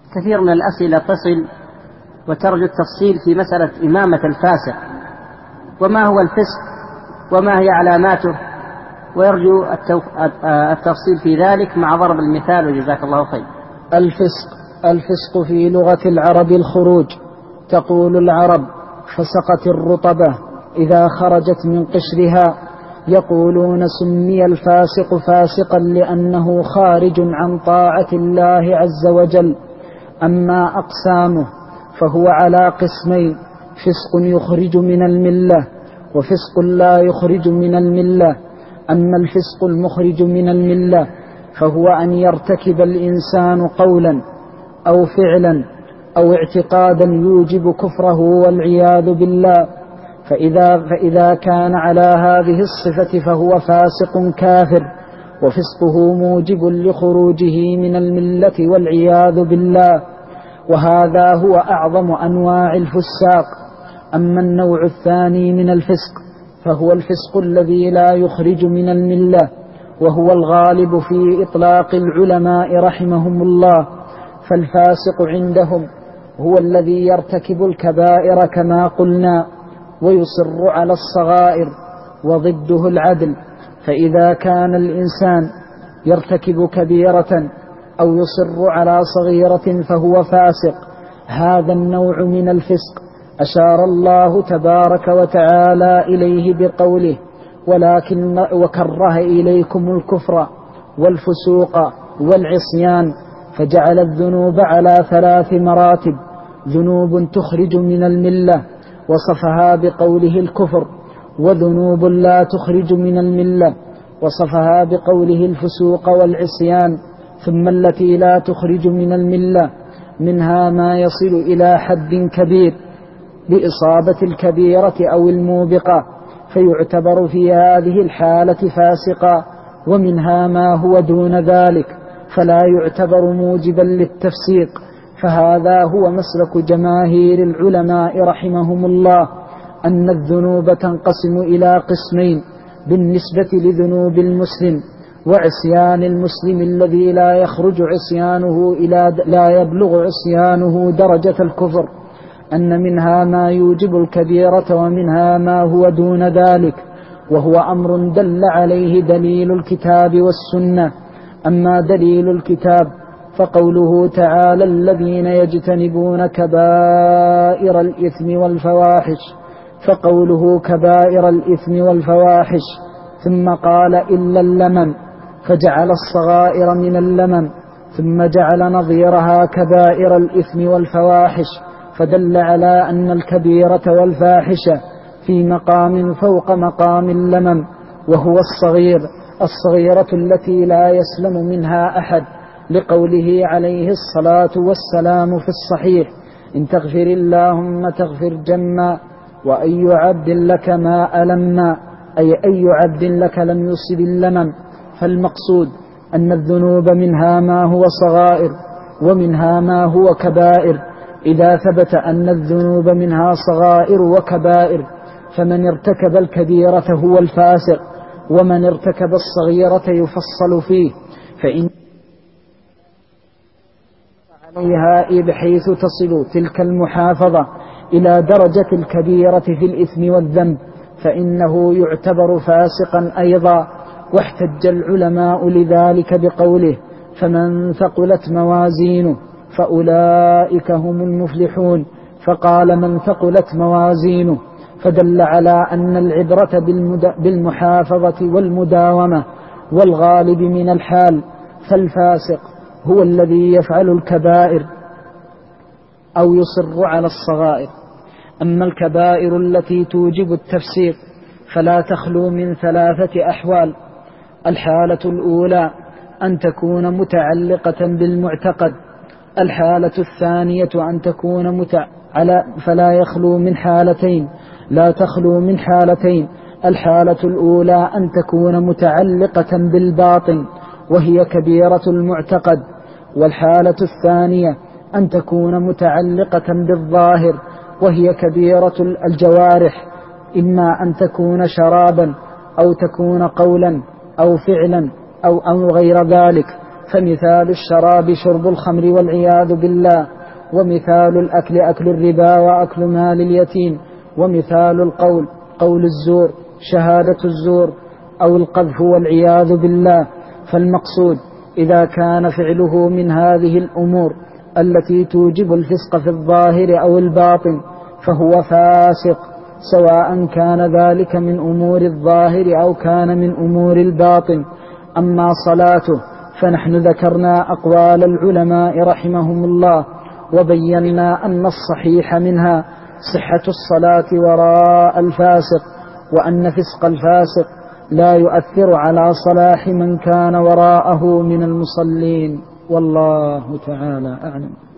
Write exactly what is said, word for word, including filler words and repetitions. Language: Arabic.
كثير من الأسئلة تصل وترجو التفصيل في مسألة إمامة الفاسق، وما هو الفسق وما هي علاماته، ويرجو التفصيل في ذلك مع ضرب المثال، وجزاك الله خير. الفسق الفسق في لغة العرب الخروج. تقول العرب: فسقت الرطبة إذا خرجت من قشرها. يقولون: سمي الفاسق فاسقا لأنه خارج عن طاعة الله عز وجل. أما أقسامه فهو على قسمين: فسق يخرج من الملة، وفسق لا يخرج من الملة. أما الفسق المخرج من الملة فهو أن يرتكب الإنسان قولا أو فعلا أو اعتقادا يوجب كفره والعياذ بالله، فإذا, فإذا كان على هذه الصفة فهو فاسق كافر، وفسقه موجب لخروجه من الملة والعياذ بالله، وهذا هو أعظم أنواع الفساق. أما النوع الثاني من الفسق فهو الفسق الذي لا يخرج من الملة، وهو الغالب في إطلاق العلماء رحمهم الله. فالفاسق عندهم هو الذي يرتكب الكبائر كما قلنا، ويصر على الصغائر، وضده العدل. فإذا كان الإنسان يرتكب كبيرة أو يصر على صغيرة فهو فاسق. هذا النوع من الفسق أشار الله تبارك وتعالى إليه بقوله: ولكن وكره إليكم الكفر والفسوق والعصيان، فجعل الذنوب على ثلاث مراتب: ذنوب تخرج من الملة وصفها بقوله الكفر، وذنوب لا تخرج من الملة وصفها بقوله الفسوق والعصيان، ثم التي لا تخرج من الملة منها ما يصل إلى حد كبير بإصابة الكبيرة أو الموبقة، فيعتبر في هذه الحالة فاسقا، ومنها ما هو دون ذلك فلا يعتبر موجبا للتفسيق. فهذا هو مسلك جماهير العلماء رحمهم الله، أن الذنوب تنقسم إلى قسمين بالنسبة لذنوب المسلم: وعصيان المسلم الذي لا يخرج عصيانه إلى لا يبلغ عصيانه درجة الكفر، أن منها ما يوجب الكبيرة ومنها ما هو دون ذلك، وهو أمر دل عليه دليل الكتاب والسنة. أما دليل الكتاب فقوله تعالى: الذين يجتنبون كبائر الإثم والفواحش، فقوله كبائر الإثم والفواحش، ثم قال إلا اللمم، فجعل الصغائر من اللمم، ثم جعل نظيرها كبائر الإثم والفواحش، فدل على أن الكبيرة والفاحشة في مقام فوق مقام اللمم، وهو الصغير الصغيرة التي لا يسلم منها أحد، لقوله عليه الصلاة والسلام في الصحيح: إن تغفر اللهم تغفر جما، وأي عبد لك ما ألما، أي أي عبد لك لم يصب اللمم. فالمقصود أن الذنوب منها ما هو صغائر ومنها ما هو كبائر. إذا ثبت أن الذنوب منها صغائر وكبائر فمن ارتكب الكبيرة هو الفاسق، ومن ارتكب الصغيرة يفصل فيه، فإن عليها بحيث تصل تلك المحافظة إلى درجة الكبيرة في الإثم والذنب فإنه يعتبر فاسقا أيضا. واحتج العلماء لذلك بقوله: فمن ثقلت موازينه فأولئك هم المفلحون، فقال: من ثقلت موازينه، فدل على أن العبرة بالمحافظة والمداومة والغالب من الحال. فالفاسق هو الذي يفعل الكبائر أو يصر على الصغائر. أما الكبائر التي توجب التفسيق فلا تخلو من ثلاثة أحوال: الحالة الأولى أن تكون متعلقة بالمعتقد، الحالة الثانية أن تكون متع... على فلا يخلو من حالتين لا تخلو من حالتين الحالة الأولى أن تكون متعلقة بالباطن وهي كبيرة المعتقد، والحالة الثانية أن تكون متعلقة بالظاهر وهي كبيرة الجوارح، إما أن تكون شرابا أو تكون قولا أو فعلا أو, أو غير ذلك. فمثال الشراب شرب الخمر والعياذ بالله، ومثال الأكل أكل الربا وأكل مال اليتيم، ومثال القول قول الزور شهادة الزور أو القذف والعياذ بالله. فالمقصود إذا كان فعله من هذه الأمور التي توجب الفسق في الظاهر أو الباطن فهو فاسق، سواء كان ذلك من أمور الظاهر أو كان من أمور الباطن. أما صلاته فنحن ذكرنا أقوال العلماء رحمهم الله، وبينا أن الصحيح منها صحة الصلاة وراء الفاسق، وأن فسق الفاسق لا يؤثر على صلاح من كان وراءه من المصلين، والله تعالى أعلم.